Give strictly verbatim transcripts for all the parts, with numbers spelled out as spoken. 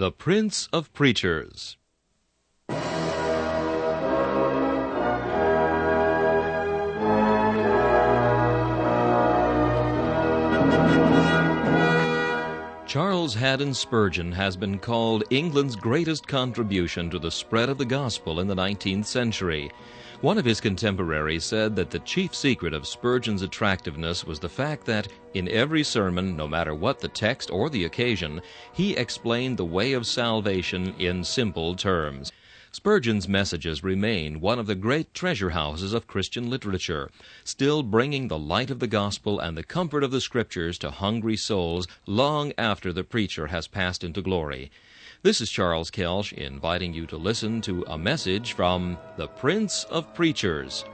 The Prince of Preachers. Charles Haddon Spurgeon has been called England's greatest contribution to the spread of the gospel in the nineteenth century. One of his contemporaries said that the chief secret of Spurgeon's attractiveness was the fact that, in every sermon, no matter what the text or the occasion, he explained the way of salvation in simple terms. Spurgeon's messages remain one of the great treasure houses of Christian literature, still bringing the light of the gospel and the comfort of the Scriptures to hungry souls long after the preacher has passed into glory. This is Charles Kelsch inviting you to listen to a message from the Prince of Preachers.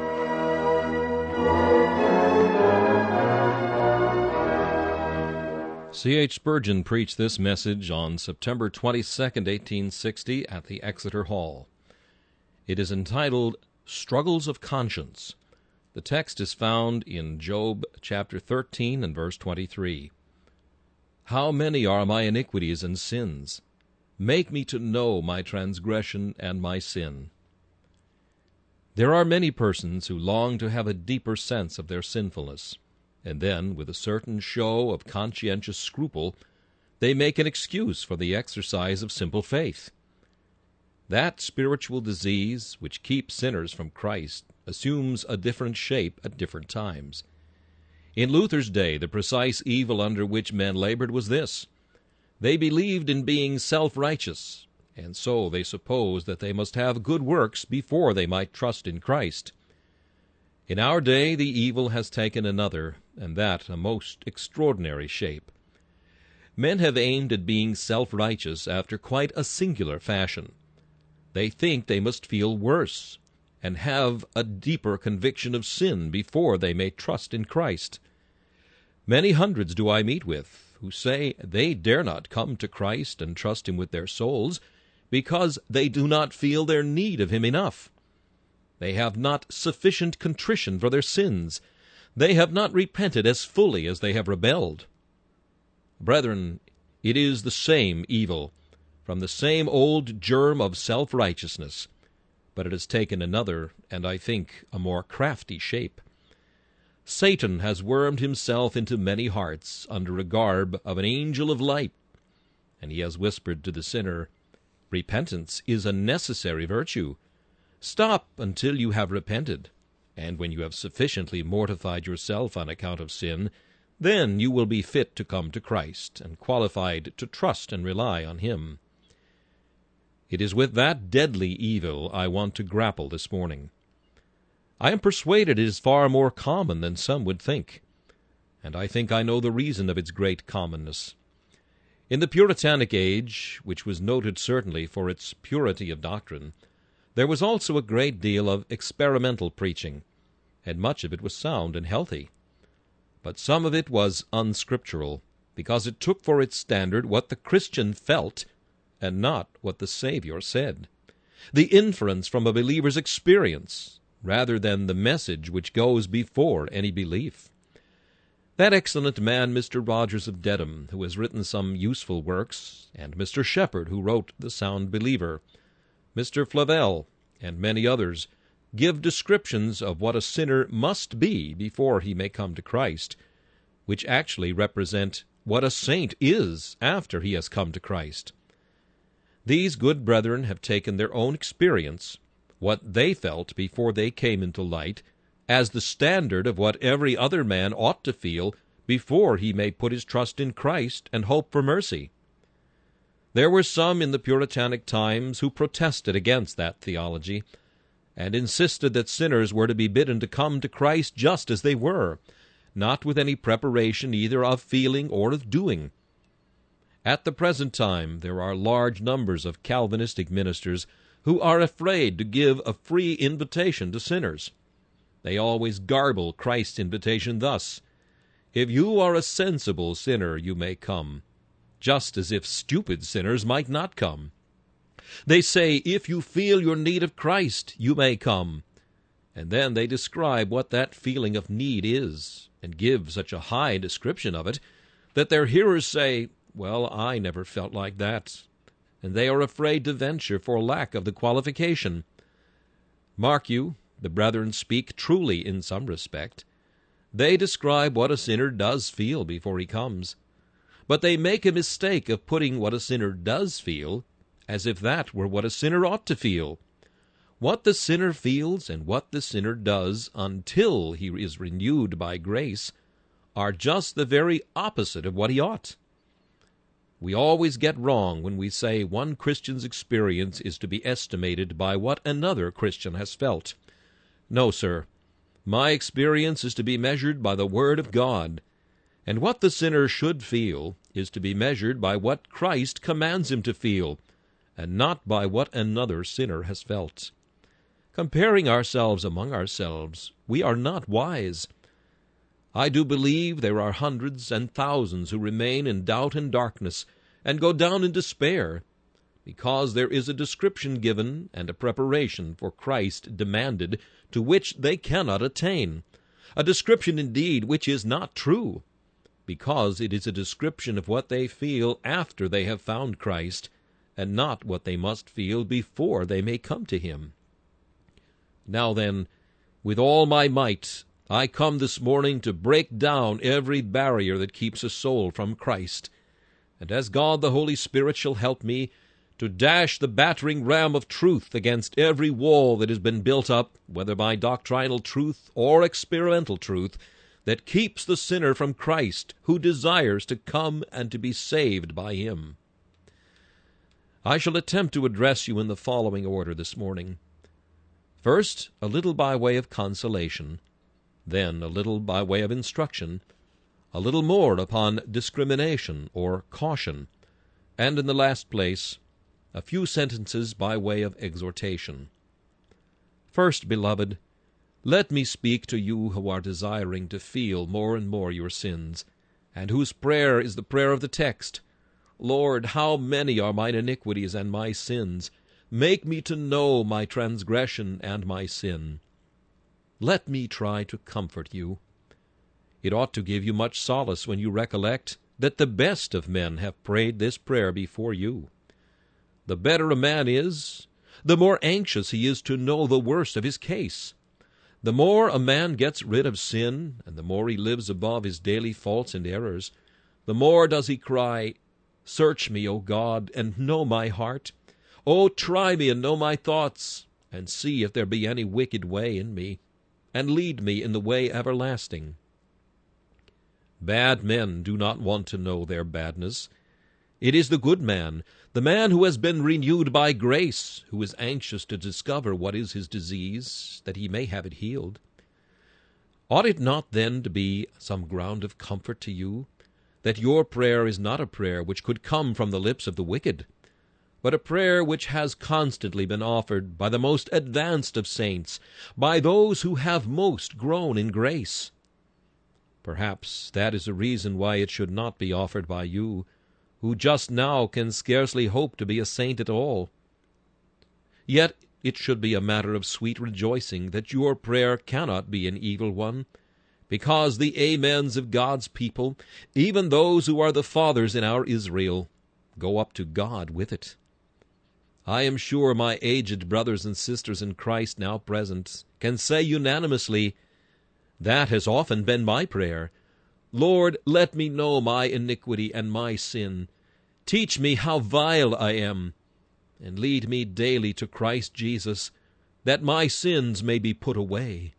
C H Spurgeon preached this message on September twenty-second, eighteen sixty, at the Exeter Hall. It is entitled, Struggles of Conscience. The text is found in Job chapter thirteen and verse twenty-three. How many are my iniquities and sins? Make me to know my transgression and my sin. There are many persons who long to have a deeper sense of their sinfulness, and then, with a certain show of conscientious scruple, they make an excuse for the exercise of simple faith. That spiritual disease which keeps sinners from Christ assumes a different shape at different times. In Luther's day, the precise evil under which men labored was this: they believed in being self-righteous, and so they supposed that they must have good works before they might trust in Christ. In our day the evil has taken another, and that a most extraordinary shape. Men have aimed at being self-righteous after quite a singular fashion. They think they must feel worse, and have a deeper conviction of sin before they may trust in Christ. Many hundreds do I meet with, who say they dare not come to Christ and trust Him with their souls, because they do not feel their need of Him enough. They have not sufficient contrition for their sins. They have not repented as fully as they have rebelled. Brethren, it is the same evil, from the same old germ of self-righteousness, but it has taken another, and I think a more crafty shape. Satan has wormed himself into many hearts under a garb of an angel of light, and he has whispered to the sinner, "Repentance is a necessary virtue. Stop until you have repented, and when you have sufficiently mortified yourself on account of sin, then you will be fit to come to Christ, and qualified to trust and rely on Him." It is with that deadly evil I want to grapple this morning. I am persuaded it is far more common than some would think, and I think I know the reason of its great commonness. In the Puritanic age, which was noted certainly for its purity of doctrine, there was also a great deal of experimental preaching, and much of it was sound and healthy. But some of it was unscriptural, because it took for its standard what the Christian felt, and not what the Savior said, the inference from a believer's experience, rather than the message which goes before any belief. That excellent man, Mister Rogers of Dedham, who has written some useful works, and Mister Shepherd, who wrote The Sound Believer, Mister Flavel, and many others, give descriptions of what a sinner must be before he may come to Christ, which actually represent what a saint is after he has come to Christ. These good brethren have taken their own experience, what they felt before they came into light, as the standard of what every other man ought to feel before he may put his trust in Christ and hope for mercy. There were some in the Puritanic times who protested against that theology, and insisted that sinners were to be bidden to come to Christ just as they were, not with any preparation either of feeling or of doing. At the present time there are large numbers of Calvinistic ministers who are afraid to give a free invitation to sinners. They always garble Christ's invitation thus: "If you are a sensible sinner, you may come," just as if stupid sinners might not come. They say, "If you feel your need of Christ, you may come." And then they describe what that feeling of need is, and give such a high description of it, that their hearers say, "Well, I never felt like that. and they are afraid to venture for lack of the qualification. Mark you, the brethren speak truly in some respect. They describe what a sinner does feel before he comes. But they make a mistake of putting what a sinner does feel as if that were what a sinner ought to feel. What the sinner feels and what the sinner does until he is renewed by grace are just the very opposite of what he ought. We always get wrong when we say one Christian's experience is to be estimated by what another Christian has felt. No, sir. My experience is to be measured by the Word of God, and what the sinner should feel is to be measured by what Christ commands him to feel, and not by what another sinner has felt. Comparing ourselves among ourselves, we are not wise. I do believe there are hundreds and thousands who remain in doubt and darkness, and go down in despair, because there is a description given and a preparation for Christ demanded to which they cannot attain, a description indeed which is not true, because it is a description of what they feel after they have found Christ, and not what they must feel before they may come to him. Now then, with all my might, I come this morning to break down every barrier that keeps a soul from Christ, and as God the Holy Spirit shall help me, to dash the battering ram of truth against every wall that has been built up, whether by doctrinal truth or experimental truth, that keeps the sinner from Christ, who desires to come and to be saved by him. I shall attempt to address you in the following order this morning. First, a little by way of consolation, then a little by way of instruction, a little more upon discrimination or caution, and in the last place, a few sentences by way of exhortation. First, beloved, let me speak to you who are desiring to feel more and more your sins, and whose prayer is the prayer of the text, Lord, how many are mine iniquities and my sins? Make me to know my transgression and my sin. Let me try to comfort you. It ought to give you much solace when you recollect that the best of men have prayed this prayer before you. The better a man is, the more anxious he is to know the worst of his case. The more a man gets rid of sin, and the more he lives above his daily faults and errors, the more does he cry, Search me, O God, and know my heart. O try me and know my thoughts, and see if there be any wicked way in me, and lead me in the way everlasting. Bad men do not want to know their badness. It is the good man, the man who has been renewed by grace, who is anxious to discover what is his disease, that he may have it healed. Ought it not then to be some ground of comfort to you, that your prayer is not a prayer which could come from the lips of the wicked, but a prayer which has constantly been offered by the most advanced of saints, by those who have most grown in grace? Perhaps that is a reason why it should not be offered by you, who just now can scarcely hope to be a saint at all. Yet it should be a matter of sweet rejoicing that your prayer cannot be an evil one, because the amens of God's people, even those who are the fathers in our Israel, go up to God with it. I am sure my aged brothers and sisters in Christ now present can say unanimously, that has often been my prayer. Lord, let me know my iniquity and my sin. Teach me how vile I am, and lead me daily to Christ Jesus, that my sins may be put away.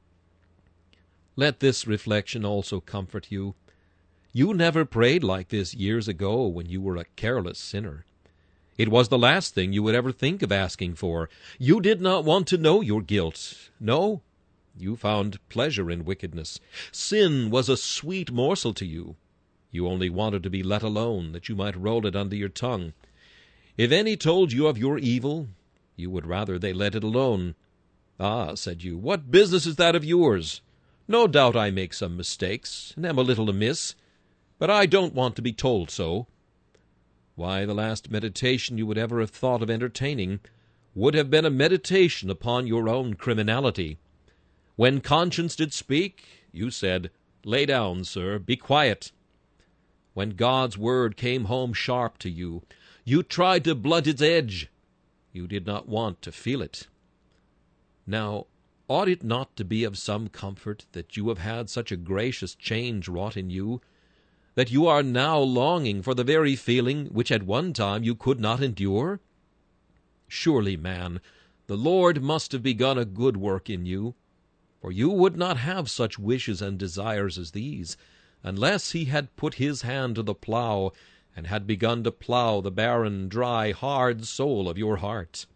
Let this reflection also comfort you. You never prayed like this years ago when you were a careless sinner. It was the last thing you would ever think of asking for. You did not want to know your guilt. No, you found pleasure in wickedness. Sin was a sweet morsel to you. You only wanted to be let alone, that you might roll it under your tongue. If any told you of your evil, you would rather they let it alone. Ah, said you, what business is that of yours? No doubt I make some mistakes, and am a little amiss, but I don't want to be told so. Why, the last meditation you would ever have thought of entertaining would have been a meditation upon your own criminality. When conscience did speak, you said, Lay down, sir, be quiet. When God's word came home sharp to you, You tried to blunt its edge. You did not want to feel it. Now, ought it not to be of some comfort that you have had such a gracious change wrought in you, that you are now longing for the very feeling which at one time you could not endure? Surely, man, the Lord must have begun a good work in you, for you would not have such wishes and desires as these, unless he had put his hand to the plough, and had begun to plough the barren, dry, hard soul of your heart.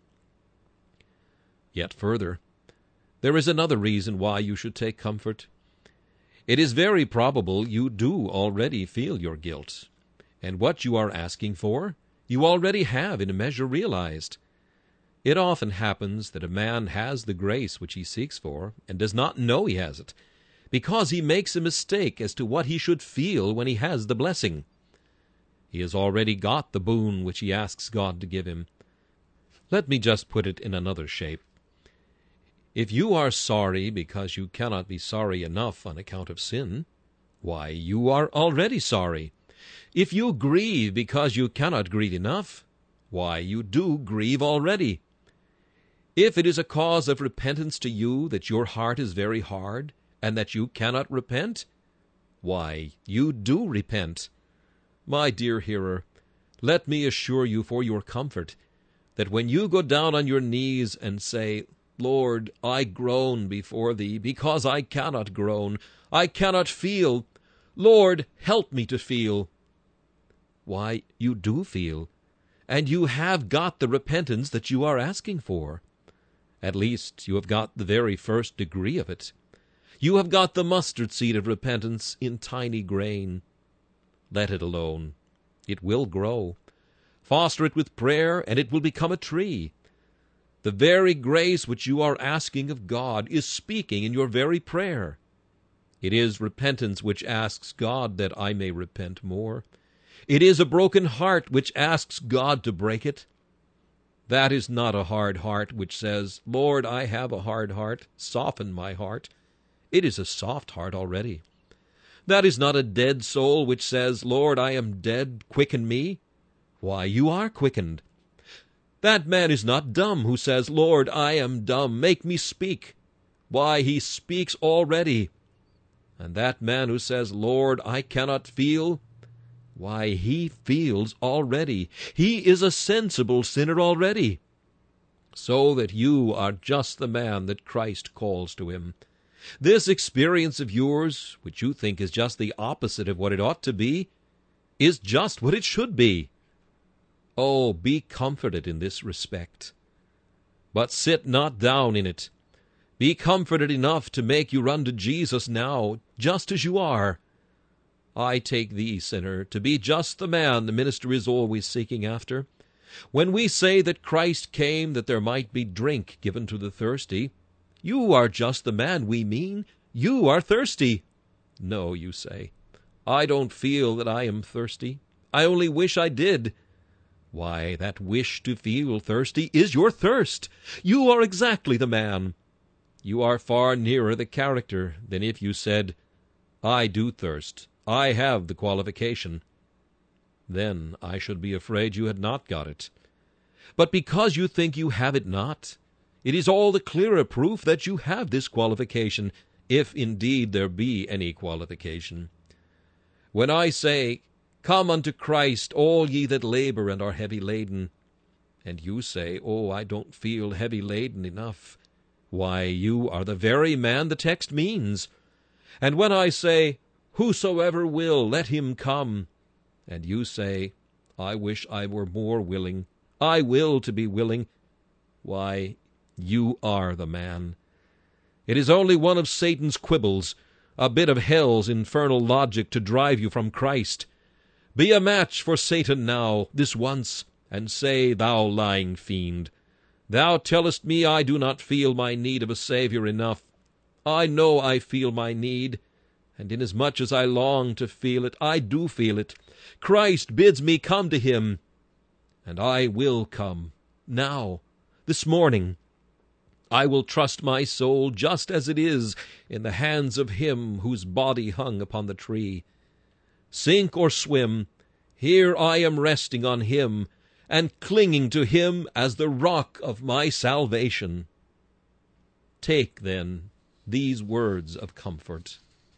Yet further, there is another reason why you should take comfort. It is very probable you do already feel your guilt, and what you are asking for, you already have in a measure realized. It often happens that a man has the grace which he seeks for, and does not know he has it, because he makes a mistake as to what he should feel when he has the blessing. He has already got the boon which he asks God to give him. Let me just put it in another shape. If you are sorry because you cannot be sorry enough on account of sin, why, you are already sorry. If you grieve because you cannot grieve enough, why, you do grieve already. If it is a cause of repentance to you that your heart is very hard, and that you cannot repent, why, you do repent. My dear hearer, let me assure you for your comfort, that when you go down on your knees and say, Lord, I groan before thee, because I cannot groan, I cannot feel, Lord, help me to feel, why, you do feel, and you have got the repentance that you are asking for. At least you have got the very first degree of it. You have got the mustard seed of repentance in tiny grain. Let it alone. It will grow. Foster it with prayer, and it will become a tree. The very grace which you are asking of God is speaking in your very prayer. It is repentance which asks God that I may repent more. It is a broken heart which asks God to break it. That is not a hard heart which says, Lord, I have a hard heart, soften my heart. It is a soft heart already. That is not a dead soul which says, Lord, I am dead, quicken me. Why, you are quickened. That man is not dumb who says, Lord, I am dumb, make me speak. Why, he speaks already. And that man who says, Lord, I cannot feel, why, he feels already. He is a sensible sinner already. So that you are just the man that Christ calls to him. This experience of yours, which you think is just the opposite of what it ought to be, is just what it should be. Oh, be comforted in this respect. But sit not down in it. Be comforted enough to make you run to Jesus now, just as you are. I take thee, sinner, to be just the man the minister is always seeking after. When we say that Christ came that there might be drink given to the thirsty, you are just the man we mean. You are thirsty. No, you say, I don't feel that I am thirsty. I only wish I did. Why, that wish to feel thirsty is your thirst. You are exactly the man. You are far nearer the character than if you said, I do thirst. I have the qualification. Then I should be afraid you had not got it. But because you think you have it not, it is all the clearer proof that you have this qualification, if indeed there be any qualification. When I say, Come unto Christ, all ye that labor and are heavy laden, and you say, Oh, I don't feel heavy laden enough, why, you are the very man the text means. And when I say, Whosoever will, let him come, and you say, I wish I were more willing, I will to be willing, why, you are the man. It is only one of Satan's quibbles, a bit of hell's infernal logic to drive you from Christ. Be a match for Satan now, this once, and say, Thou lying fiend, thou tellest me I do not feel my need of a Savior enough. I know I feel my need, and inasmuch as I long to feel it, I do feel it. Christ bids me come to him, and I will come, now, this morning. I will trust my soul just as it is in the hands of him whose body hung upon the tree. Sink or swim, here I am resting on him, and clinging to him as the rock of my salvation. Take, then, these words of comfort.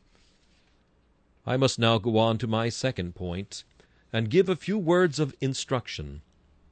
I must now go on to my second point, and give a few words of instruction.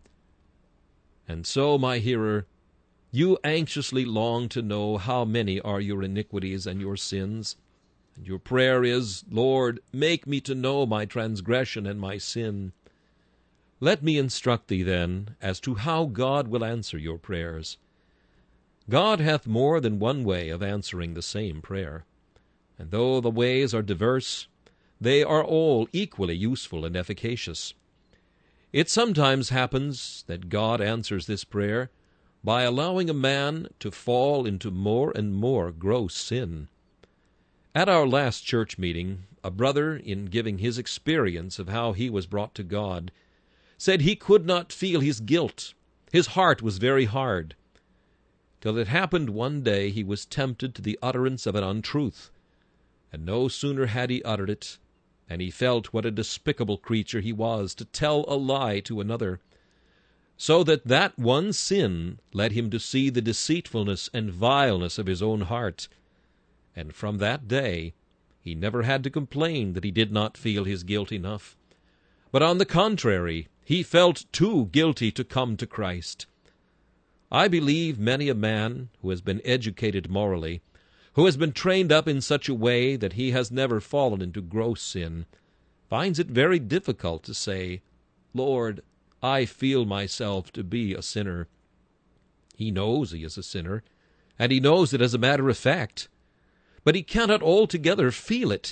And so, my hearer, you anxiously long to know how many are your iniquities and your sins, and your prayer is, Lord, make me to know my transgression and my sin. Let me instruct thee, then, as to how God will answer your prayers. God hath more than one way of answering the same prayer, and though the ways are diverse, they are all equally useful and efficacious. It sometimes happens that God answers this prayer by allowing a man to fall into more and more gross sin. At our last church meeting, a brother, in giving his experience of how he was brought to God, said he could not feel his guilt. His heart was very hard. Till it happened one day he was tempted to the utterance of an untruth, and no sooner had he uttered it, and he felt what a despicable creature he was to tell a lie to another, so that that one sin led him to see the deceitfulness and vileness of his own heart, and from that day he never had to complain that he did not feel his guilt enough, but on the contrary, he felt too guilty to come to Christ. I believe many a man who has been educated morally, who has been trained up in such a way that he has never fallen into gross sin, finds it very difficult to say, Lord, I feel myself to be a sinner. He knows he is a sinner, and he knows it as a matter of fact, but he cannot altogether feel it.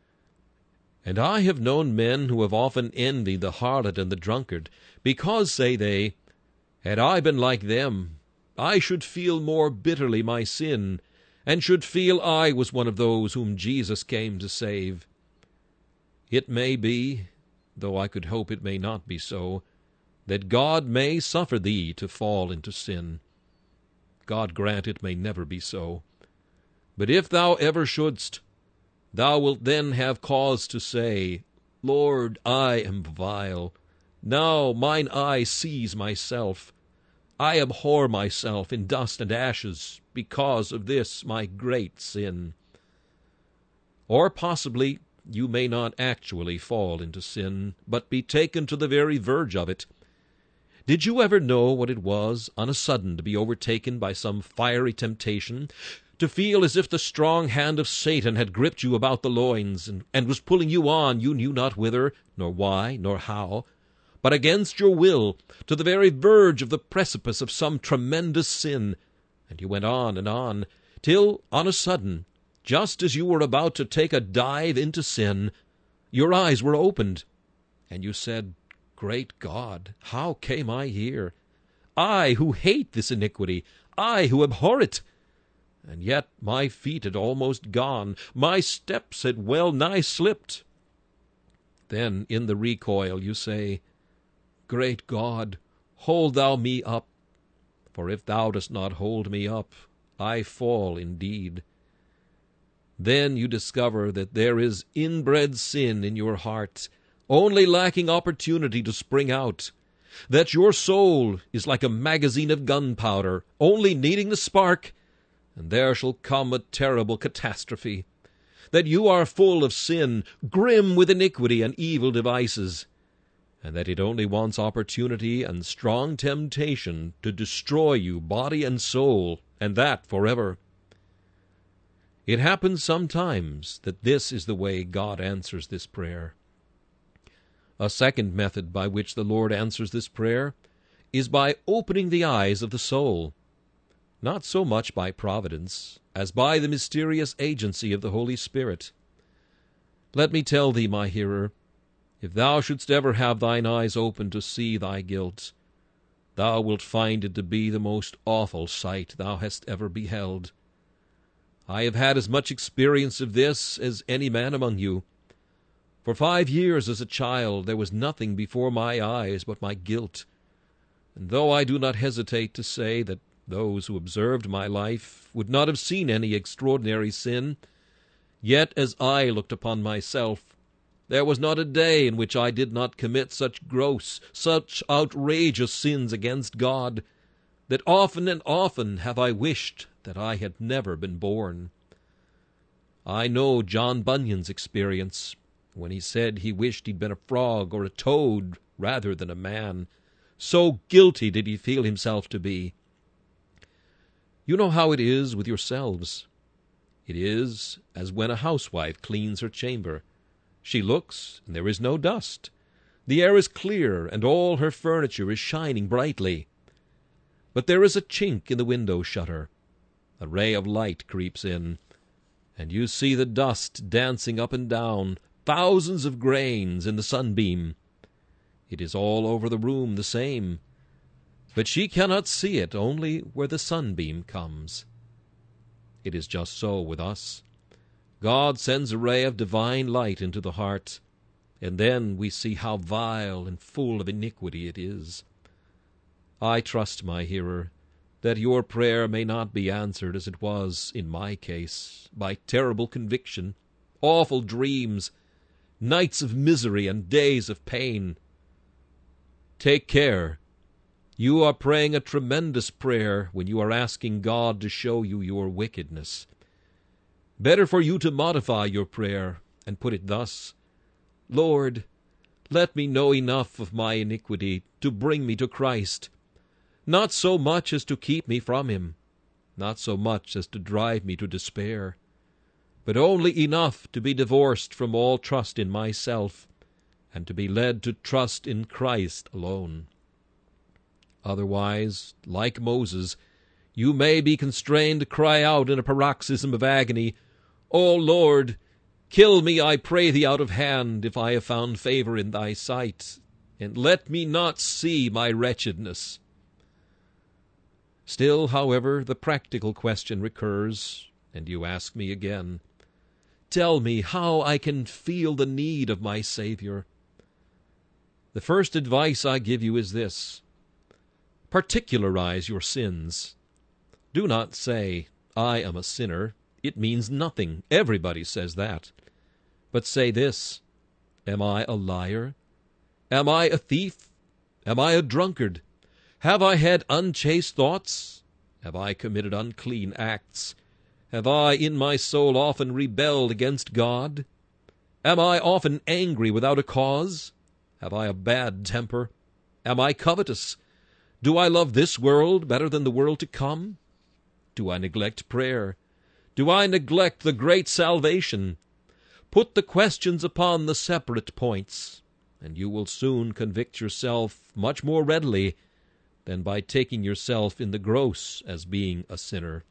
And I have known men who have often envied the harlot and the drunkard, because, say they, had I been like them, I should feel more bitterly my sin, and should feel I was one of those whom Jesus came to save. It may be, though I could hope it may not be so, that God may suffer thee to fall into sin. God grant it may never be so. But if thou ever shouldst, thou wilt then have cause to say, Lord, I am vile. Now mine eye sees myself. I abhor myself in dust and ashes because of this my great sin. Or possibly you may not actually fall into sin, but be taken to the very verge of it. Did you ever know what it was on a sudden to be overtaken by some fiery temptation, to feel as if the strong hand of Satan had gripped you about the loins, and, and was pulling you on you knew not whither, nor why, nor how, but against your will, to the very verge of the precipice of some tremendous sin, and you went on and on, till, on a sudden, just as you were about to take a dive into sin, your eyes were opened, and you said, Great God, how came I here? I who hate this iniquity, I who abhor it. And yet my feet had almost gone, my steps had well nigh slipped. Then in the recoil you say, Great God, hold thou me up, for if thou dost not hold me up, I fall indeed. Then you discover that there is inbred sin in your heart, only lacking opportunity to spring out, that your soul is like a magazine of gunpowder, only needing the spark, and there shall come a terrible catastrophe, that you are full of sin, grim with iniquity and evil devices, and that it only wants opportunity and strong temptation to destroy you body and soul, and that forever. It happens sometimes that this is the way God answers this prayer. A second method by which the Lord answers this prayer is by opening the eyes of the soul, not so much by providence as by the mysterious agency of the Holy Spirit. Let me tell thee, my hearer, if thou shouldst ever have thine eyes open to see thy guilt, thou wilt find it to be the most awful sight thou hast ever beheld. I have had as much experience of this as any man among you. For five years as a child there was nothing before my eyes but my guilt, and though I do not hesitate to say that those who observed my life would not have seen any extraordinary sin, yet as I looked upon myself, There was not a day in which I did not commit such gross, such outrageous sins against God, that often and often have I wished that I had never been born. I know John Bunyan's experience, when he said he wished he'd been a frog or a toad rather than a man. So guilty did he feel himself to be. You know how it is with yourselves. It is as when a housewife cleans her chamber. She looks, and there is no dust. The air is clear, and all her furniture is shining brightly. But there is a chink in the window shutter. A ray of light creeps in, and you see the dust dancing up and down, thousands of grains in the sunbeam. It is all over the room the same, but she cannot see it only where the sunbeam comes. It is just so with us. God sends a ray of divine light into the heart, and then we see how vile and full of iniquity it is. I trust, my hearer, that your prayer may not be answered as it was in my case, by terrible conviction, awful dreams, nights of misery and days of pain. Take care. You are praying a tremendous prayer when you are asking God to show you your wickedness. Better for you to modify your prayer and put it thus: Lord, let me know enough of my iniquity to bring me to Christ, not so much as to keep me from him, not so much as to drive me to despair, but only enough to be divorced from all trust in myself, and to be led to trust in Christ alone. Otherwise, like Moses, you may be constrained to cry out in a paroxysm of agony, O Lord, kill me, I pray thee, out of hand, if I have found favor in thy sight, and let me not see my wretchedness. Still, however, the practical question recurs, and you ask me again, tell me how I can feel the need of my Savior. The first advice I give you is this: particularize your sins. Do not say, I am a sinner. It means nothing. Everybody says that. But say this: am I a liar? Am I a thief? Am I a drunkard? Have I had unchaste thoughts? Have I committed unclean acts? Have I in my soul often rebelled against God? Am I often angry without a cause? Have I a bad temper? Am I covetous? Do I love this world better than the world to come? Do I neglect prayer? Do I neglect the great salvation? Put the questions upon the separate points, and you will soon convict yourself much more readily than by taking yourself in the gross as being a sinner.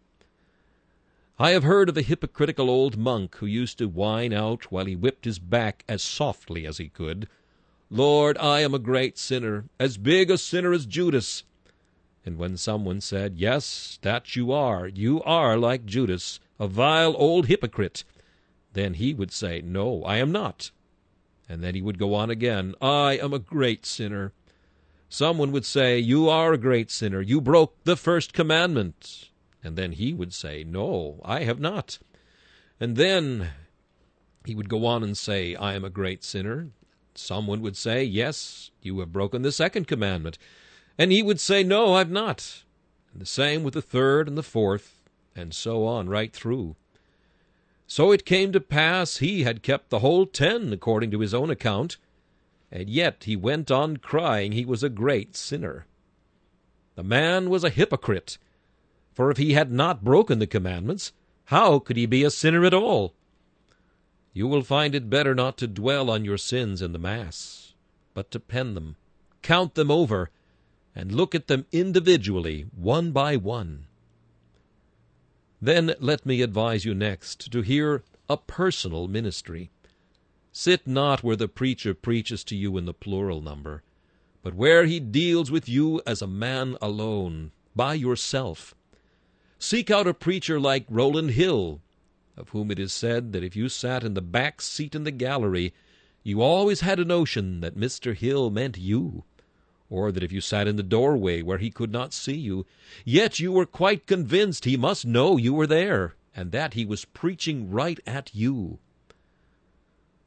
I have heard of a hypocritical old monk who used to whine out while he whipped his back as softly as he could, Lord, I am a great sinner, as big a sinner as Judas. And when someone said, yes, that you are, you are like Judas, a vile old hypocrite, then he would say, no, I am not. And then he would go on again, I am a great sinner. Someone would say, you are a great sinner, you broke the first commandment. And then he would say, no, I have not. And then he would go on and say, I am a great sinner. Someone would say, yes, you have broken the second commandment. And he would say, no, I've not. And the same with the third and the fourth, and so on right through. So it came to pass he had kept the whole ten according to his own account, and yet he went on crying he was a great sinner. The man was a hypocrite, for if he had not broken the commandments, how could he be a sinner at all? You will find it better not to dwell on your sins in the Mass, but to pen them, count them over, and look at them individually, one by one. Then let me advise you next to hear a personal ministry. Sit not where the preacher preaches to you in the plural number, but where he deals with you as a man alone, by yourself. Seek out a preacher like Rowland Hill, of whom it is said that if you sat in the back seat in the gallery, you always had a notion that Mister Hill meant you, or that if you sat in the doorway where he could not see you, yet you were quite convinced he must know you were there, and that he was preaching right at you.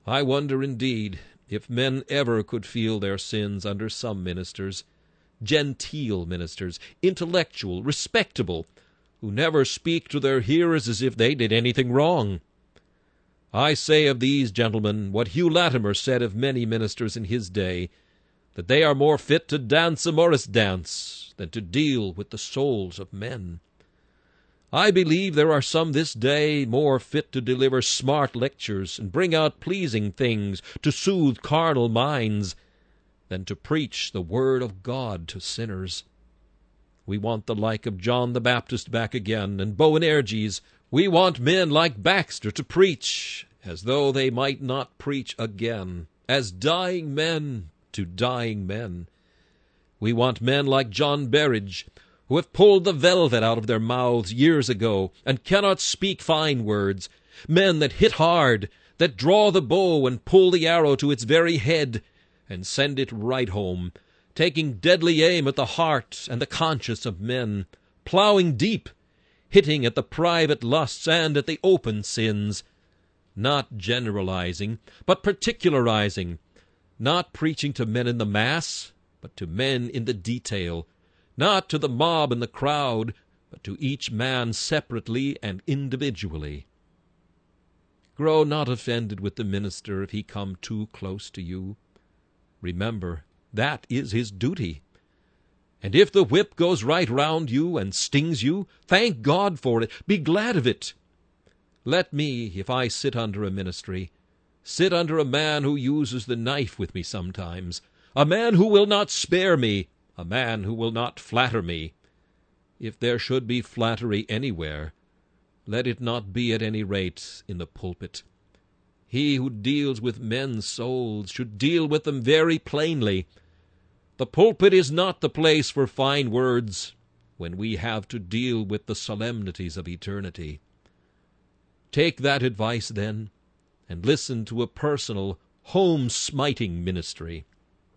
I wonder, indeed, if men ever could feel their sins under some ministers, genteel ministers, intellectual, respectable, who never speak to their hearers as if they did anything wrong. I say of these gentlemen what Hugh Latimer said of many ministers in his day, that they are more fit to dance a morris dance than to deal with the souls of men. I believe there are some this day more fit to deliver smart lectures and bring out pleasing things to soothe carnal minds than to preach the word of God to sinners. We want the like of John the Baptist back again, and Boanerges. We want men like Baxter to preach, as though they might not preach again, as dying men to dying men. We want men like John Berridge, who have pulled the velvet out of their mouths years ago, and cannot speak fine words, men that hit hard, that draw the bow and pull the arrow to its very head, and send it right home, taking deadly aim at the heart and the conscience of men, plowing deep, hitting at the private lusts and at the open sins, not generalizing, but particularizing, not preaching to men in the mass, but to men in the detail, not to the mob and the crowd, but to each man separately and individually. Grow not offended with the minister if he come too close to you. Remember, that is his duty. And if the whip goes right round you and stings you, thank God for it. Be glad of it. Let me, if I sit under a ministry, sit under a man who uses the knife with me sometimes, a man who will not spare me, a man who will not flatter me. If there should be flattery anywhere, let it not be at any rate in the pulpit. He who deals with men's souls should deal with them very plainly. The pulpit is not the place for fine words when we have to deal with the solemnities of eternity. Take that advice, then, and listen to a personal, home-smiting ministry.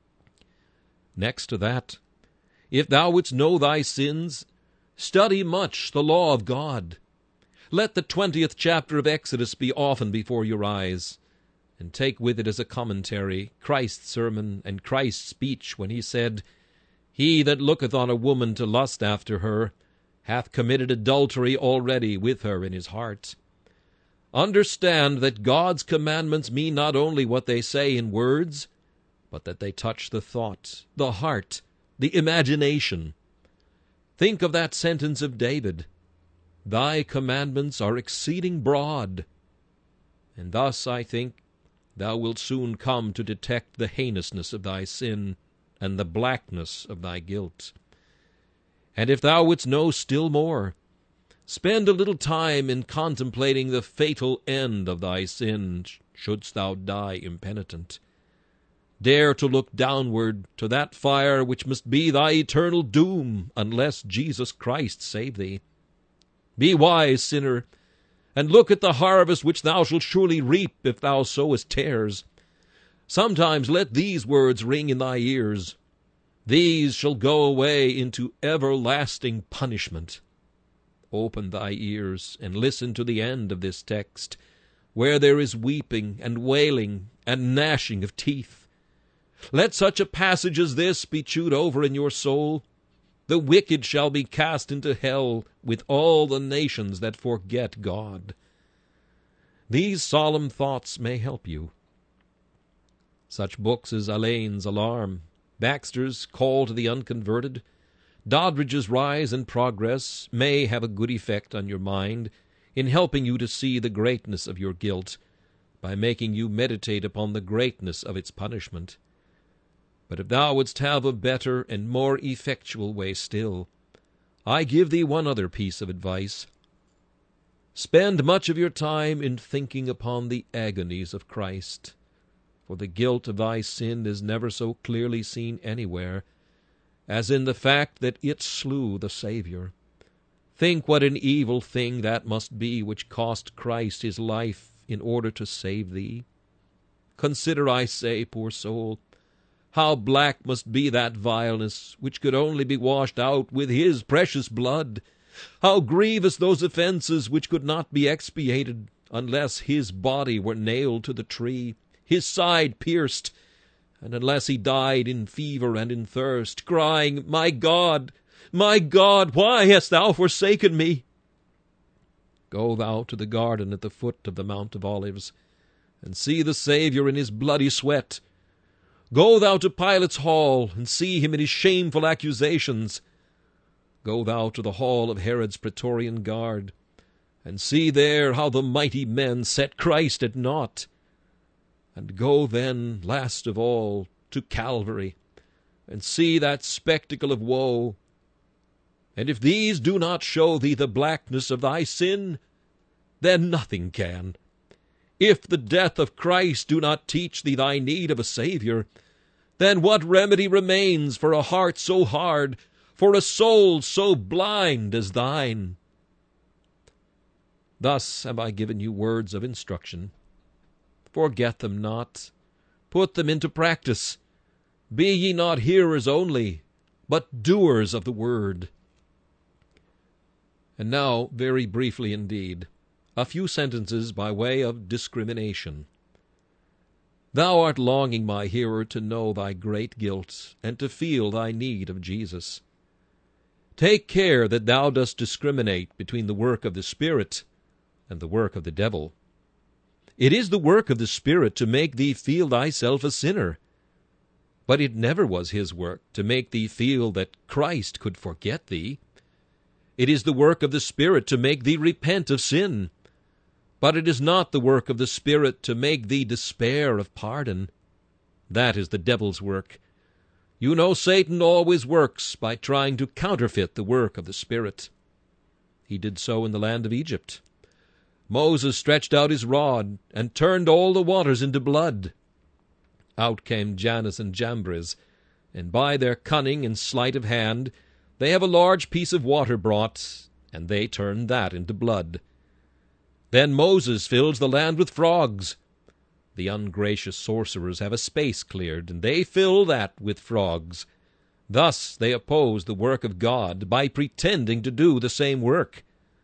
Next to that, if thou wouldst know thy sins, study much the law of God. Let the twentieth chapter of Exodus be often before your eyes, and take with it as a commentary Christ's sermon and Christ's speech when he said, He that looketh on a woman to lust after her hath committed adultery already with her in his heart. Understand that God's commandments mean not only what they say in words, but that they touch the thought, the heart, the imagination. Think of that sentence of David, Thy commandments are exceeding broad. And thus, I think, thou wilt soon come to detect the heinousness of thy sin and the blackness of thy guilt. And if thou wouldst know still more, spend a little time in contemplating the fatal end of thy sin, shouldst thou die impenitent. Dare to look downward to that fire which must be thy eternal doom, unless Jesus Christ save thee. Be wise, sinner, and look at the harvest which thou shalt surely reap if thou sowest tares. Sometimes let these words ring in thy ears. These shall go away into everlasting punishment. Open thy ears and listen to the end of this text, where there is weeping and wailing and gnashing of teeth. Let such a passage as this be chewed over in your soul. The wicked shall be cast into hell with all the nations that forget God. These solemn thoughts may help you. Such books as Alain's Alarm, Baxter's Call to the Unconverted, Doddridge's Rise and Progress may have a good effect on your mind in helping you to see the greatness of your guilt by making you meditate upon the greatness of its punishment. But if thou wouldst have a better and more effectual way still, I give thee one other piece of advice. Spend much of your time in thinking upon the agonies of Christ, for the guilt of thy sin is never so clearly seen anywhere as in the fact that it slew the Savior. Think what an evil thing that must be which cost Christ his life in order to save thee. Consider, I say, poor soul, how black must be that vileness which could only be washed out with his precious blood. How grievous those offenses which could not be expiated unless his body were nailed to the tree, his side pierced, and unless he died in fever and in thirst, crying, My God, my God, why hast thou forsaken me? Go thou to the garden at the foot of the Mount of Olives, and see the Saviour in his bloody sweat. Go thou to Pilate's hall, and see him in his shameful accusations. Go thou to the hall of Herod's praetorian guard, and see there how the mighty men set Christ at naught. And go then, last of all, to Calvary, and see that spectacle of woe. And if these do not show thee the blackness of thy sin, then nothing can. If the death of Christ do not teach thee thy need of a Saviour, then what remedy remains for a heart so hard, for a soul so blind as thine? Thus have I given you words of instruction. Forget them not. Put them into practice. Be ye not hearers only, but doers of the word. And now, very briefly indeed, a few sentences by way of discrimination. Thou art longing, my hearer, to know thy great guilt, and to feel thy need of Jesus. Take care that thou dost discriminate between the work of the Spirit and the work of the devil. It is the work of the Spirit to make thee feel thyself a sinner, but it never was his work to make thee feel that Christ could forget thee. It is the work of the Spirit to make thee repent of sin, but it is not the work of the Spirit to make thee despair of pardon. That is the devil's work. You know Satan always works by trying to counterfeit the work of the Spirit. He did so in the land of Egypt. Moses stretched out his rod and turned all the waters into blood. Out came Jannes and Jambres, and by their cunning and sleight of hand they have a large piece of water brought, and they turn that into blood. Then Moses fills the land with frogs. The ungracious sorcerers have a space cleared, and they fill that with frogs. Thus they oppose the work of God by pretending to do the same work.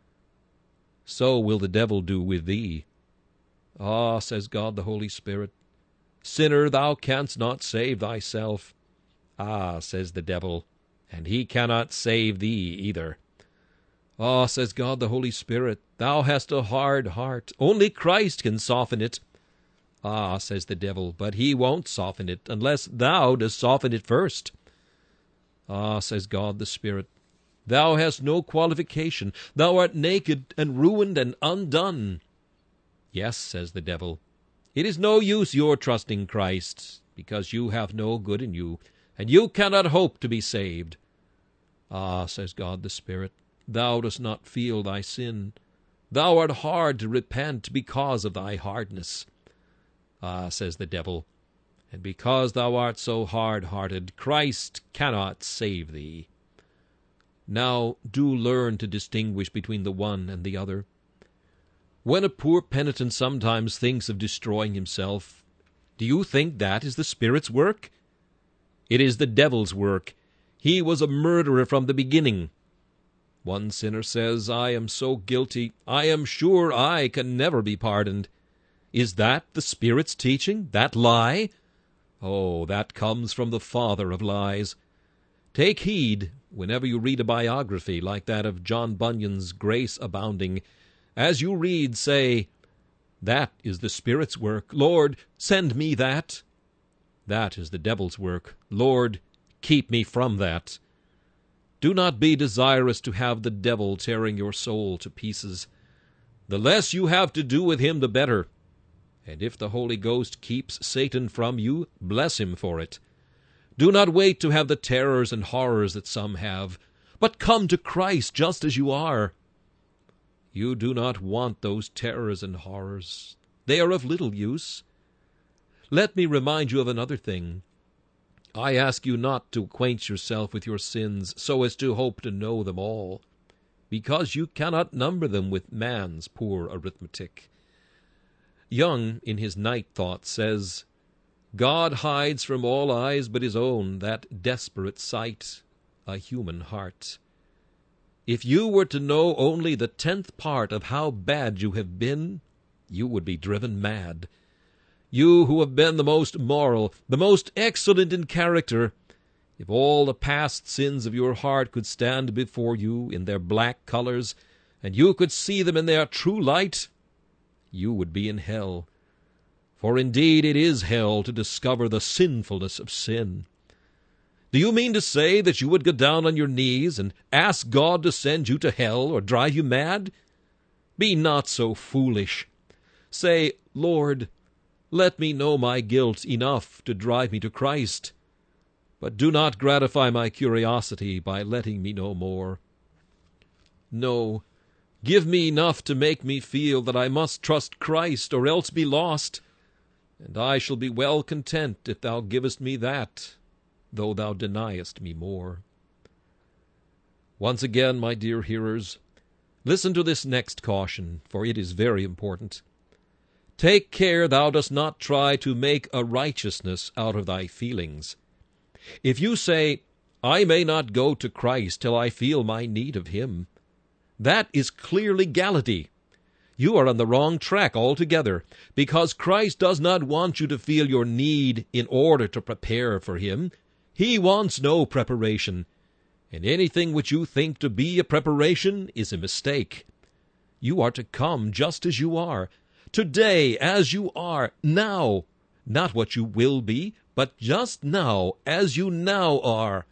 So will the devil do with thee. Ah, says God the Holy Spirit, sinner, thou canst not save thyself. Ah, says the devil, and he cannot save thee either. Ah, says God the Holy Spirit, thou hast a hard heart. Only Christ can soften it. Ah, says the devil, but he won't soften it unless thou dost soften it first. Ah, says God the Spirit, thou hast no qualification. Thou art naked and ruined and undone. Yes, says the devil, it is no use your trusting Christ, because you have no good in you, and you cannot hope to be saved. Ah, says God the Spirit, thou dost not feel thy sin. Thou art hard to repent because of thy hardness. Ah, says the devil, and because thou art so hard-hearted, Christ cannot save thee. Now do learn to distinguish between the one and the other. When a poor penitent sometimes thinks of destroying himself, do you think that is the Spirit's work? It is the devil's work. He was a murderer from the beginning. One sinner says, I am so guilty, I am sure I can never be pardoned. Is that the Spirit's teaching, that lie? Oh, that comes from the father of lies. Take heed, whenever you read a biography like that of John Bunyan's Grace Abounding, as you read, say, that is the Spirit's work. Lord, send me that. That is the devil's work. Lord, keep me from that. Do not be desirous to have the devil tearing your soul to pieces. The less you have to do with him, the better. And if the Holy Ghost keeps Satan from you, bless him for it. Do not wait to have the terrors and horrors that some have, but come to Christ just as you are. You do not want those terrors and horrors. They are of little use. Let me remind you of another thing. I ask you not to acquaint yourself with your sins so as to hope to know them all, because you cannot number them with man's poor arithmetic. Young, in his Night Thought, says, God hides from all eyes but his own that desperate sight, a human heart. If you were to know only the tenth part of how bad you have been, you would be driven mad. You who have been the most moral, the most excellent in character, if all the past sins of your heart could stand before you in their black colors, and you could see them in their true light, you would be in hell. For indeed it is hell to discover the sinfulness of sin. Do you mean to say that you would go down on your knees and ask God to send you to hell or drive you mad? Be not so foolish. Say, Lord, let me know my guilt enough to drive me to Christ, but do not gratify my curiosity by letting me know more. No, give me enough to make me feel that I must trust Christ or else be lost, and I shall be well content if thou givest me that, though thou deniest me more. Once again, my dear hearers, listen to this next caution, for it is very important. Take care thou dost not try to make a righteousness out of thy feelings. If you say, I may not go to Christ till I feel my need of him, that is clear legality. You are on the wrong track altogether, because Christ does not want you to feel your need in order to prepare for him. He wants no preparation, and anything which you think to be a preparation is a mistake. You are to come just as you are, today as you are, now, not what you will be, but just now as you now are.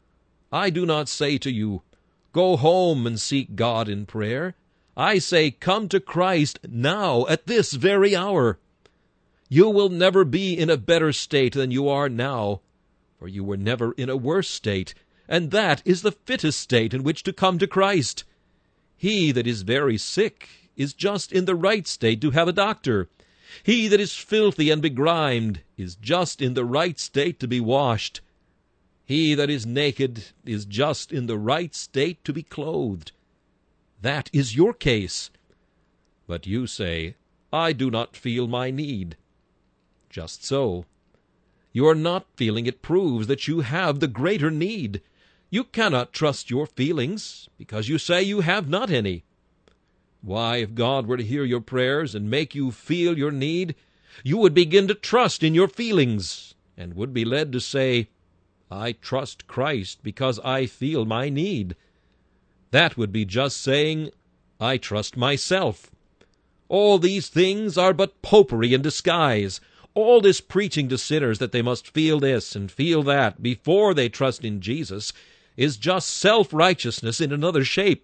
I do not say to you, go home and seek God in prayer. I say, come to Christ now, at this very hour. You will never be in a better state than you are now, for you were never in a worse state, and that is the fittest state in which to come to Christ. He that is very sick is just in the right state to have a doctor. He that is filthy and begrimed is just in the right state to be washed. He that is naked is just in the right state to be clothed. That is your case. But you say, I do not feel my need. Just so. Your not feeling it proves that you have the greater need. You cannot trust your feelings, because you say you have not any. Why, if God were to hear your prayers and make you feel your need, you would begin to trust in your feelings, and would be led to say, I trust Christ because I feel my need. That would be just saying, I trust myself. All these things are but popery in disguise. All this preaching to sinners that they must feel this and feel that before they trust in Jesus is just self-righteousness in another shape.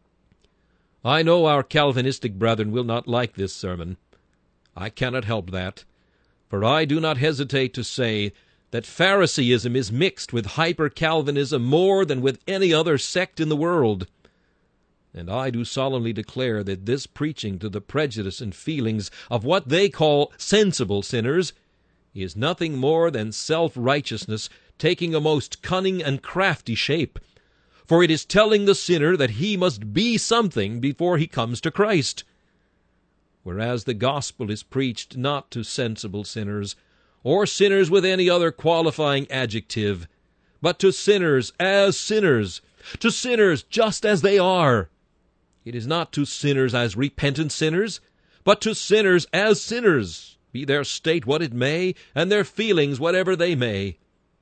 I know our Calvinistic brethren will not like this sermon. I cannot help that, for I do not hesitate to say that Phariseeism is mixed with hyper-Calvinism more than with any other sect in the world. And I do solemnly declare that this preaching to the prejudice and feelings of what they call sensible sinners is nothing more than self-righteousness taking a most cunning and crafty shape. For it is telling the sinner that he must be something before he comes to Christ. Whereas the gospel is preached not to sensible sinners, or sinners with any other qualifying adjective, but to sinners as sinners, to sinners just as they are. It is not to sinners as repentant sinners, but to sinners as sinners, be their state what it may, and their feelings whatever they may.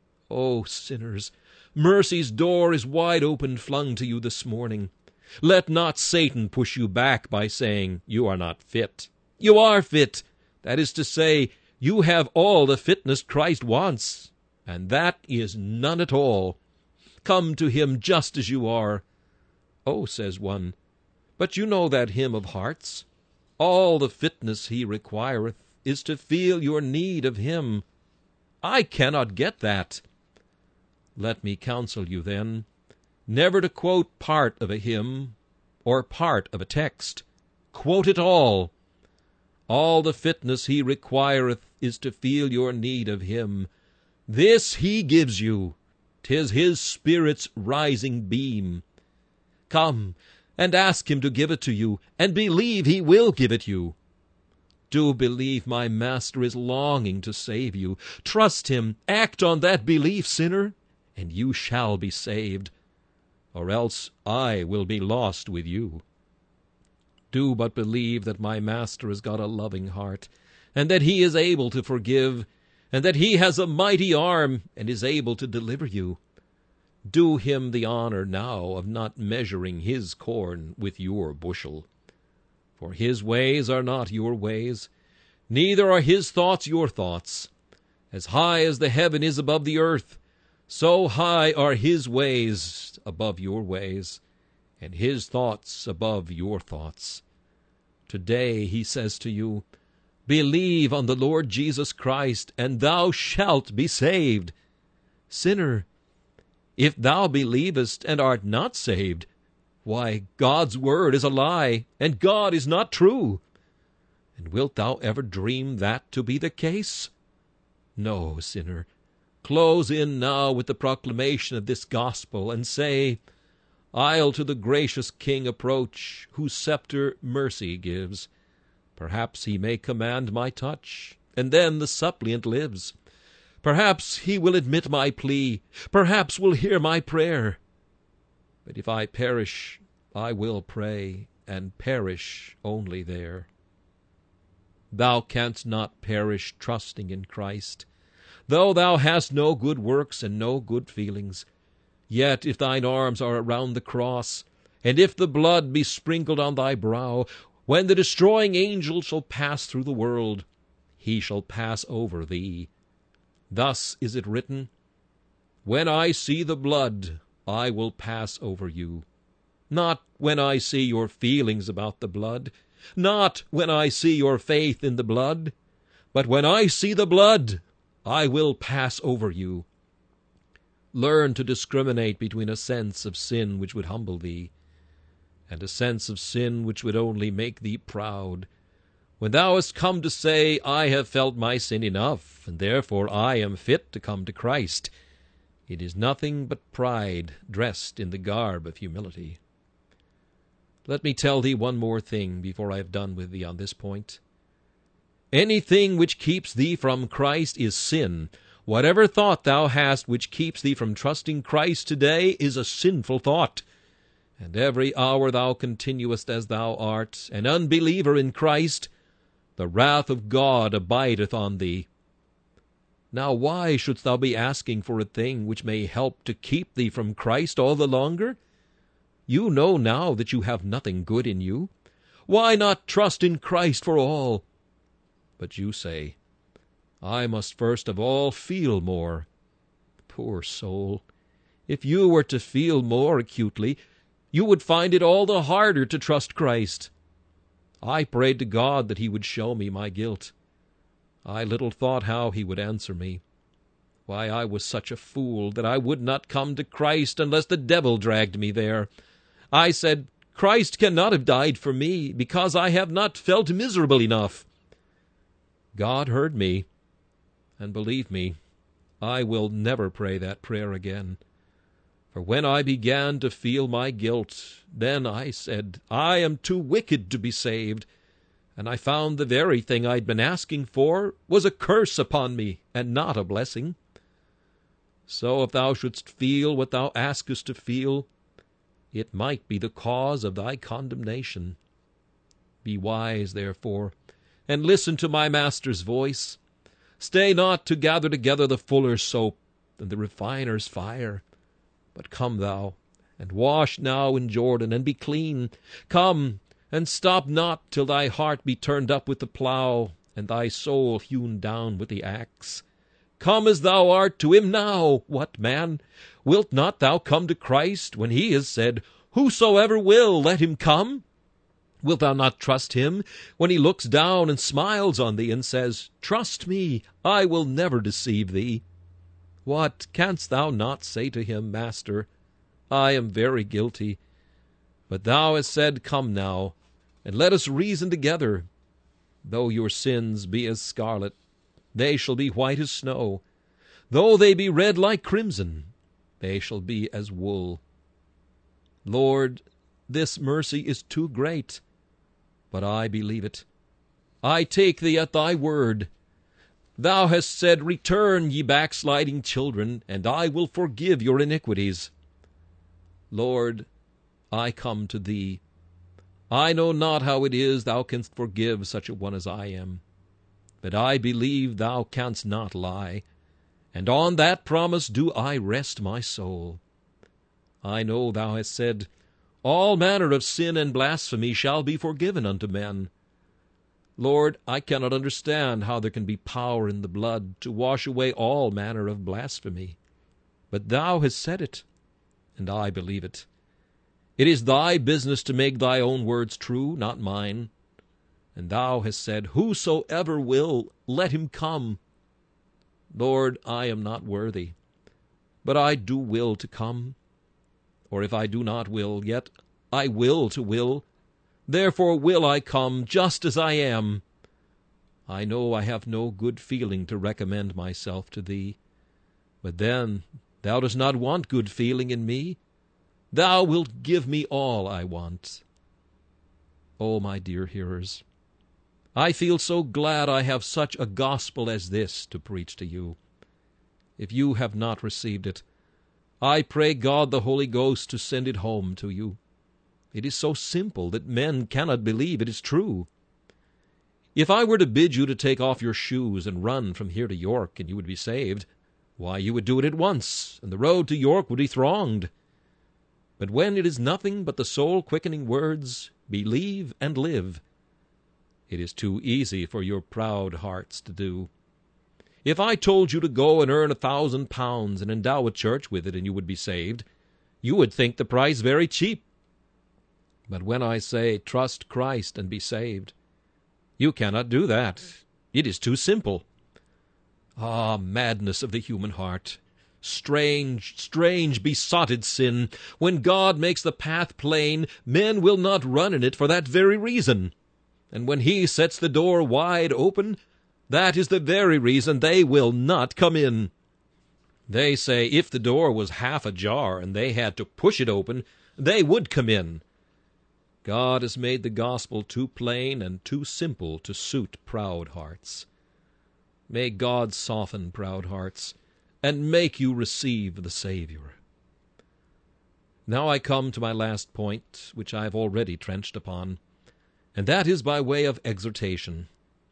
O sinners, mercy's door is wide open flung to you this morning. Let not Satan push you back by saying, you are not fit. You are fit. That is to say, you have all the fitness Christ wants, and that is none at all. Come to him just as you are. Oh, says one, but you know that hymn of hearts. All the fitness he requireth is to feel your need of him. I cannot get that. Let me counsel you, then, never to quote part of a hymn or part of a text. Quote it all. All the fitness he requireth is to feel your need of him. This he gives you. 'Tis his Spirit's rising beam. Come and ask him to give it to you, and believe he will give it you. Do believe my Master is longing to save you. Trust him. Act on that belief, sinner, and you shall be saved, or else I will be lost with you. Do but believe that my Master has got a loving heart, and that he is able to forgive, and that he has a mighty arm and is able to deliver you. Do him the honor now of not measuring his corn with your bushel. For his ways are not your ways, neither are his thoughts your thoughts. As high as the heaven is above the earth, so high are his ways above your ways, and his thoughts above your thoughts. Today he says to you, believe on the Lord Jesus Christ, and thou shalt be saved. Sinner, if thou believest and art not saved, why, God's word is a lie, and God is not true. And wilt thou ever dream that to be the case? No, sinner, close in now with the proclamation of this gospel, and say, I'll to the gracious King approach, whose scepter mercy gives. Perhaps he may command my touch, and then the suppliant lives. Perhaps he will admit my plea, perhaps will hear my prayer. But if I perish, I will pray, and perish only there. Thou canst not perish trusting in Christ, though thou hast no good works and no good feelings. Yet if thine arms are around the cross, and if the blood be sprinkled on thy brow, when the destroying angel shall pass through the world, he shall pass over thee. Thus is it written, When I see the blood, I will pass over you. Not when I see your feelings about the blood, not when I see your faith in the blood, but when I see the blood, I will pass over you. Learn to discriminate between a sense of sin which would humble thee, and a sense of sin which would only make thee proud. When thou hast come to say, I have felt my sin enough, and therefore I am fit to come to Christ, it is nothing but pride dressed in the garb of humility. Let me tell thee one more thing before I have done with thee on this point. Anything which keeps thee from Christ is sin. Whatever thought thou hast which keeps thee from trusting Christ today is a sinful thought. And every hour thou continuest as thou art, an unbeliever in Christ, the wrath of God abideth on thee. Now why shouldst thou be asking for a thing which may help to keep thee from Christ all the longer? You know now that you have nothing good in you. Why not trust in Christ for all? But you say, I must first of all feel more. Poor soul, if you were to feel more acutely, you would find it all the harder to trust Christ. I prayed to God that he would show me my guilt. I little thought how he would answer me. Why, I was such a fool that I would not come to Christ unless the devil dragged me there. I said, Christ cannot have died for me, because I have not felt miserable enough. God heard me, and believe me, I will never pray that prayer again. For when I began to feel my guilt, then I said, I am too wicked to be saved, and I found the very thing I'd been asking for was a curse upon me, and not a blessing. So if thou shouldst feel what thou askest to feel, it might be the cause of thy condemnation. Be wise, therefore, and listen to my Master's voice. Stay not to gather together the fuller's soap and the refiner's fire, but come thou, and wash now in Jordan, and be clean. Come, and stop not till thy heart be turned up with the plough, and thy soul hewn down with the axe. Come as thou art to him now. What, man? Wilt not thou come to Christ, when he has said, Whosoever will, let him come? Wilt thou not trust him, when he looks down and smiles on thee, and says, Trust me, I will never deceive thee? What, canst thou not say to him, Master, I am very guilty, but thou hast said, Come now, and let us reason together. Though your sins be as scarlet, they shall be white as snow. Though they be red like crimson, they shall be as wool. Lord, this mercy is too great, but I believe it. I take thee at thy word. Thou hast said, Return, ye backsliding children, and I will forgive your iniquities. Lord, I come to thee. I know not how it is thou canst forgive such a one as I am. but I believe thou canst not lie, and on that promise do I rest my soul. I know thou hast said, All manner of sin and blasphemy shall be forgiven unto men. Lord, I cannot understand how there can be power in the blood to wash away all manner of blasphemy. But thou hast said it, and I believe it. It is thy business to make thy own words true, not mine. And thou hast said, Whosoever will, let him come. Lord, I am not worthy, but I do will to come. Or if I do not will, yet I will to will. Therefore will I come just as I am. I know I have no good feeling to recommend myself to thee. But then thou dost not want good feeling in me. Thou wilt give me all I want. Oh, my dear hearers, I feel so glad I have such a gospel as this to preach to you. If you have not received it, I pray God the Holy Ghost to send it home to you. It is so simple that men cannot believe it is true. If I were to bid you to take off your shoes and run from here to York, and you would be saved, why, you would do it at once, and the road to York would be thronged. But when it is nothing but the soul-quickening words, believe and live, it is too easy for your proud hearts to do. If I told you to go and earn a thousand pounds and endow a church with it, and you would be saved, you would think the price very cheap. But when I say, trust Christ and be saved, you cannot do that. It is too simple. Ah, madness of the human heart! Strange, strange, besotted sin! When God makes the path plain, men will not run in it for that very reason. And when he sets the door wide open, that is the very reason they will not come in. They say if the door was half ajar and they had to push it open, they would come in. God has made the gospel too plain and too simple to suit proud hearts. May God soften proud hearts and make you receive the Savior. Now I come to my last point, which I have already trenched upon, and that is by way of exhortation.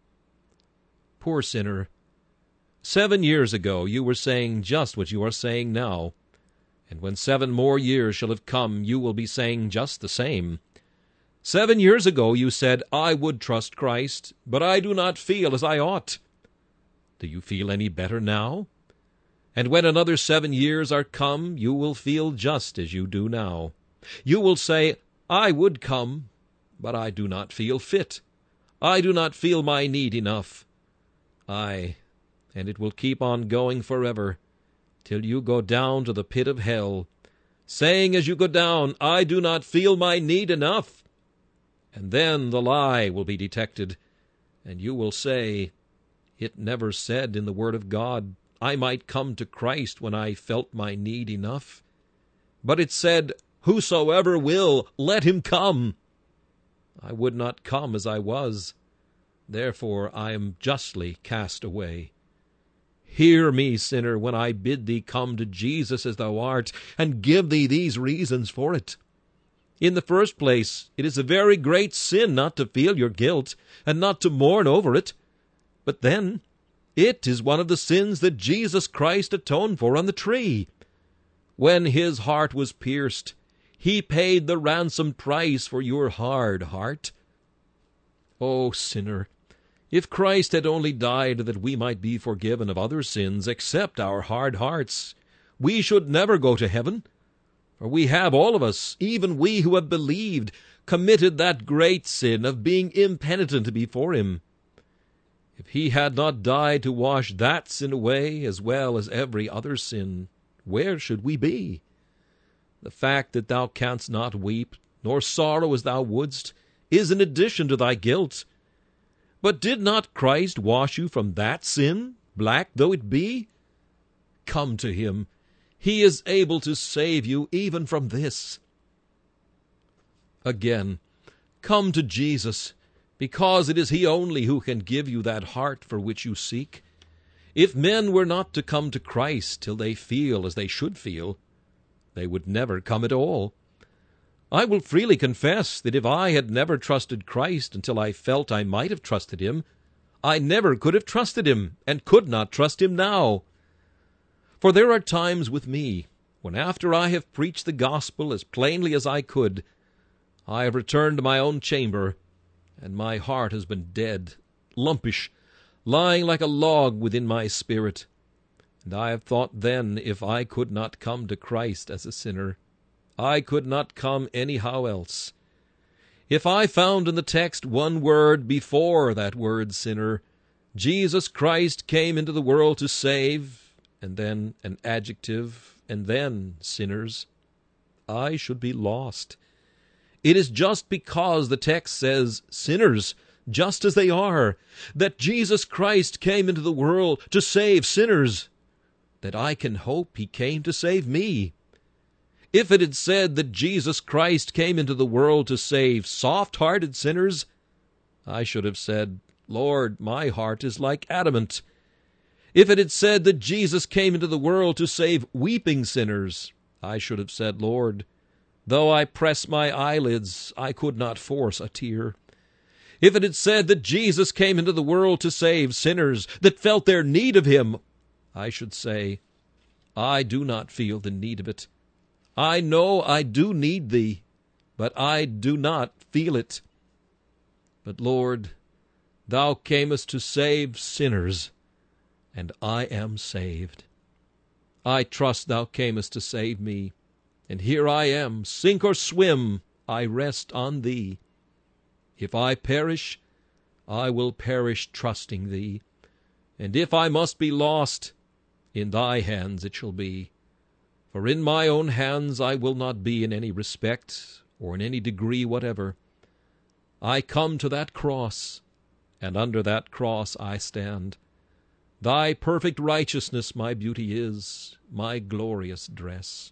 Poor sinner, seven years ago you were saying just what you are saying now, and when seven more years shall have come, you will be saying just the same. Seven years ago you said, I would trust Christ, but I do not feel as I ought. Do you feel any better now? And when another seven years are come, you will feel just as you do now. You will say, I would come, but I do not feel fit. I do not feel my need enough. Aye, and it will keep on going forever, till you go down to the pit of hell, saying as you go down, I do not feel my need enough. And then the lie will be detected, and you will say, it never said in the Word of God, I might come to Christ when I felt my need enough. But it said, Whosoever will, let him come. I would not come as I was. Therefore I am justly cast away. Hear me, sinner, when I bid thee come to Jesus as thou art, and give thee these reasons for it. In the first place, it is a very great sin not to feel your guilt, and not to mourn over it. But then, it is one of the sins that Jesus Christ atoned for on the tree. When his heart was pierced, he paid the ransom price for your hard heart. O sinner, if Christ had only died that we might be forgiven of other sins except our hard hearts, we should never go to heaven. For we have all of us, even we who have believed, committed that great sin of being impenitent before him. If he had not died to wash that sin away as well as every other sin, where should we be? The fact that thou canst not weep, nor sorrow as thou wouldst, is an addition to thy guilt. But did not Christ wash you from that sin, black though it be? Come to him. He is able to save you even from this. Again, come to Jesus, because it is he only who can give you that heart for which you seek. If men were not to come to Christ till they feel as they should feel, they would never come at all. I will freely confess that if I had never trusted Christ until I felt I might have trusted him, I never could have trusted him, and could not trust him now. For there are times with me, when after I have preached the gospel as plainly as I could, I have returned to my own chamber, and my heart has been dead, lumpish, lying like a log within my spirit. And I have thought then, if I could not come to Christ as a sinner, I could not come anyhow else. If I found in the text one word before that word sinner, Jesus Christ came into the world to save, and then an adjective, and then sinners, I should be lost. It is just because the text says sinners, just as they are, that Jesus Christ came into the world to save sinners, that I can hope he came to save me. If it had said that Jesus Christ came into the world to save soft-hearted sinners, I should have said, Lord, my heart is like adamant. If it had said that Jesus came into the world to save weeping sinners, I should have said, Lord, though I press my eyelids, I could not force a tear. If it had said that Jesus came into the world to save sinners that felt their need of him, I should say, I do not feel the need of it. I know I do need thee, but I do not feel it. But, Lord, thou camest to save sinners, and I am saved. I trust thou camest to save me, and here I am, sink or swim, I rest on thee. If I perish, I will perish trusting thee, and if I must be lost, in thy hands it shall be. For in my own hands I will not be in any respect, or in any degree whatever. I come to that cross, and under that cross I stand. Thy perfect righteousness my beauty is, my glorious dress.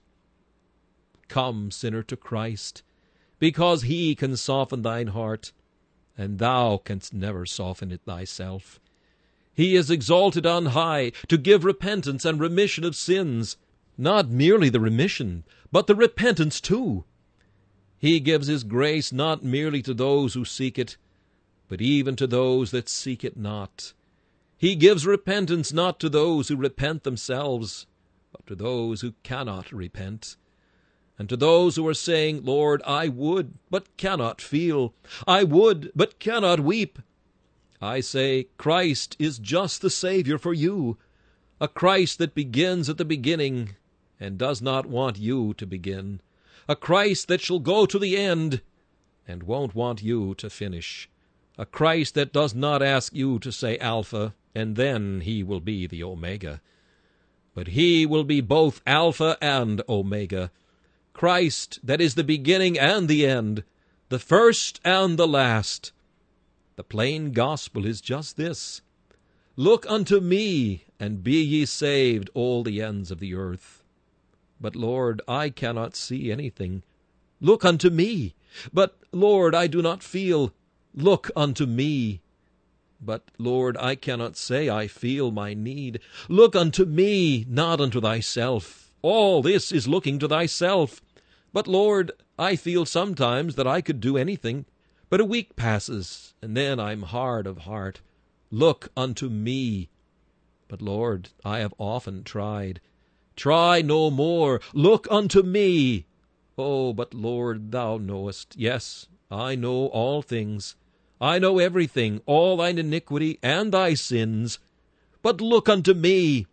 Come, sinner, to Christ, because he can soften thine heart, and thou canst never soften it thyself. He is exalted on high to give repentance and remission of sins, not merely the remission, but the repentance too. He gives his grace not merely to those who seek it, but even to those that seek it not. He gives repentance not to those who repent themselves, but to those who cannot repent. And to those who are saying, Lord, I would, but cannot feel. I would, but cannot weep. I say, Christ is just the Savior for you, a Christ that begins at the beginning and does not want you to begin, a Christ that shall go to the end and won't want you to finish, a Christ that does not ask you to say Alpha, and then he will be the Omega, but he will be both Alpha and Omega, Christ that is the beginning and the end, the first and the last. The plain gospel is just this: look unto me, and be ye saved, all the ends of the earth. But, Lord, I cannot see anything. Look unto me. But, Lord, I do not feel. Look unto me. But, Lord, I cannot say I feel my need. Look unto me, not unto thyself. All this is looking to thyself. But, Lord, I feel sometimes that I could do anything. But a week passes, and then I'm hard of heart. Look unto me. But, Lord, I have often tried. Try no more. Look unto me. Oh, but, Lord, thou knowest. Yes, I know all things. I know everything, all thine iniquity and thy sins. But look unto me.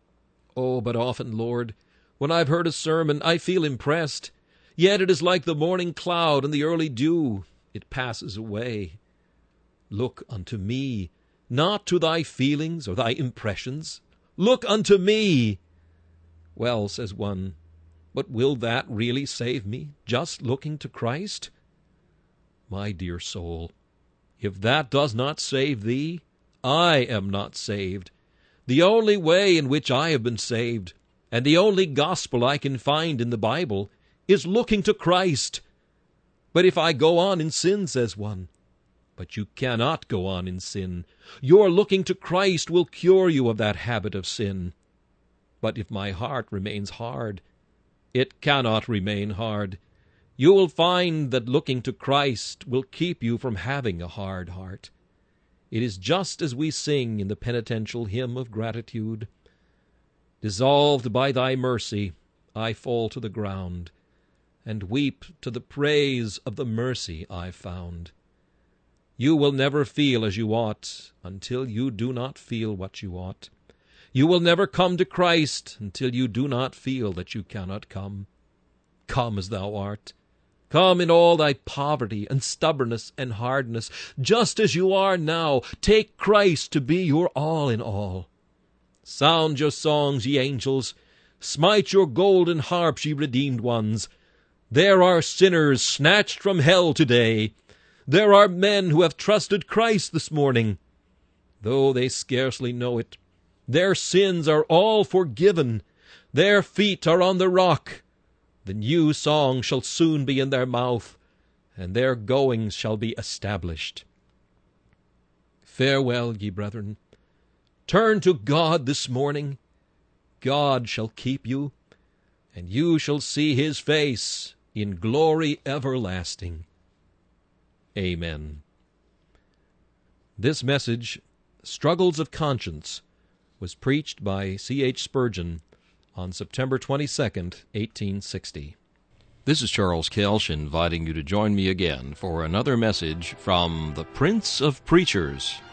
Oh, but often, Lord, when I've heard a sermon, I feel impressed. Yet it is like the morning cloud and the early dew. It passes away. Look unto me, not to thy feelings or thy impressions. Look unto me. Well, says one, but will that really save me, just looking to Christ? My dear soul, if that does not save thee, I am not saved. The only way in which I have been saved, and the only gospel I can find in the Bible, is looking to Christ. But if I go on in sin, says one, but you cannot go on in sin. Your looking to Christ will cure you of that habit of sin. But if my heart remains hard, it cannot remain hard. You will find that looking to Christ will keep you from having a hard heart. It is just as we sing in the penitential hymn of gratitude. Dissolved by thy mercy, I fall to the ground, and weep to the praise of the mercy I found. You will never feel as you ought until you do not feel what you ought. You will never come to Christ until you do not feel that you cannot come. Come as thou art. Come in all thy poverty and stubbornness and hardness, just as you are now. Take Christ to be your all in all. Sound your songs, ye angels. Smite your golden harps, ye redeemed ones. There are sinners snatched from hell today. There are men who have trusted Christ this morning. Though they scarcely know it, their sins are all forgiven. Their feet are on the rock. The new song shall soon be in their mouth, and their goings shall be established. Farewell, ye brethren. Turn to God this morning. God shall keep you, and you shall see his face in glory everlasting. Amen. This message, Struggles of Conscience, was preached by C H Spurgeon on September twenty-second, eighteen sixty. This is Charles Kelsch inviting you to join me again for another message from the Prince of Preachers.